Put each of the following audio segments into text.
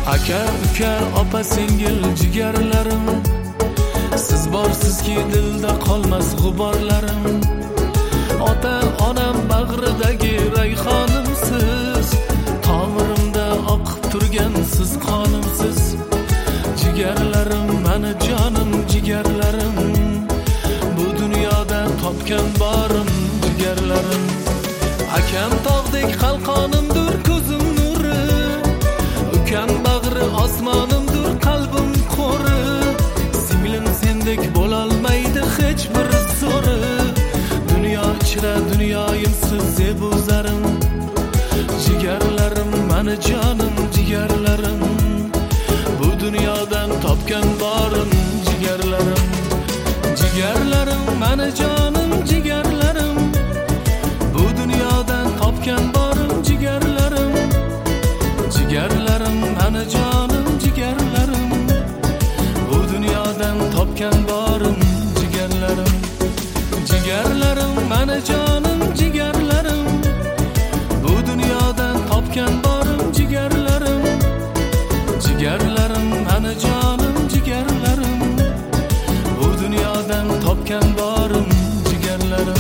Aka, uka, opa, singil, jigarlarim, siz borsizki dilda qolmas g'uborlarim. Ota, onam bag'ridagi rayhonimsiz, tomirimda oqib turgan siz qonimsiz. Jigarlarim, mani jonim, jigarlarim, bu dunyoda topgan borim, jigarlarim. Akam tog'dek qalqonimdir, ko'zim nuri, ukam bag'ri osmonimdir, qalbim qo'ri. Singlim sendek bo'lolmaydi hech bir zo'ri, dunyo ichra dunyoyimsiz zebu zarim. Jigarlarim, mani jonim, jigarlarim, bu dunyodan topgan borim, jigarlarim. Jigarlarim, mani jonim, jigarlarim, bu dunyodan topgan borim, jigarlarim. Jigarlarim, mani jonim, jigarlarim, bu dunyodan topgan borim, jigarlarim. Jigarlarim, mani jonim, jigarlarim, bu dunyodan topgan borim, jigarlarim. Jigarlarim, mani jonim, jigarlarim, bu dunyodan topgan borim, jigarlarim.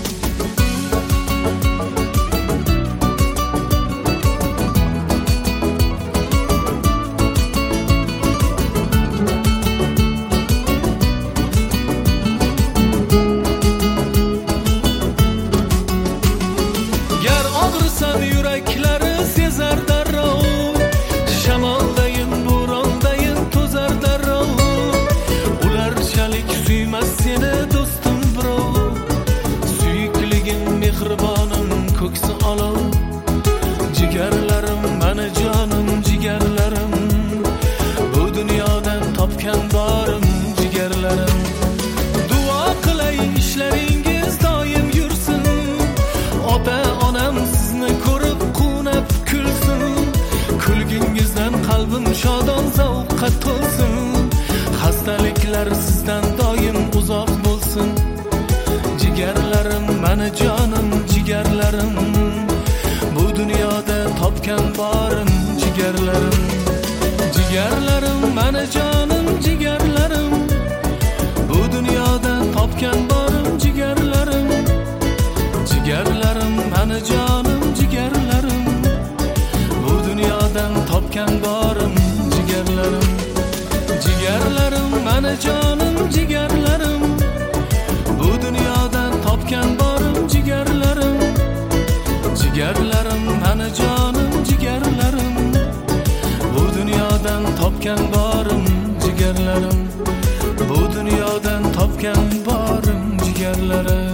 Gar og'risa yuraklari sezar darrov, shamoldayin, bo'rondayin to'zar darrov. Ularchalik suymas seni do'stim birov, suyukligim, mehribonim, ko'ksi olov. Jigarlarim, mani jonim, jigarlarim, bu dunyodan topgan borim, jigarlarim. Duo qilay ishlaringiz doim yursin, ota onam sizni ko'rib quvnab kulsin. Kulgingizdan qalbim shodon zavqqa to'lsin, xastaliklar sizdan doim uzoq bo'lsin. Jigarlarim, mani jonim, jigarlarim, bu dunyoda topgan borim, jigarlarim. Jigarlarim, mani jonim, jigarlarim, bu dunyoda topgan borim, jigarlarim. Jigarlarim, mani jonim, jigarlarim, bu dunyodan topgan borim, jigarlarim. Jigarlarim, mani jonim, jigarlarim, bu dunyodan topgan borim, jigarlarim. Jigarlarim, mani jonim, jigarlarim, bu dunyodan topgan borim, jigarlarim. Bu dunyodan topgan borim, jigarlarim.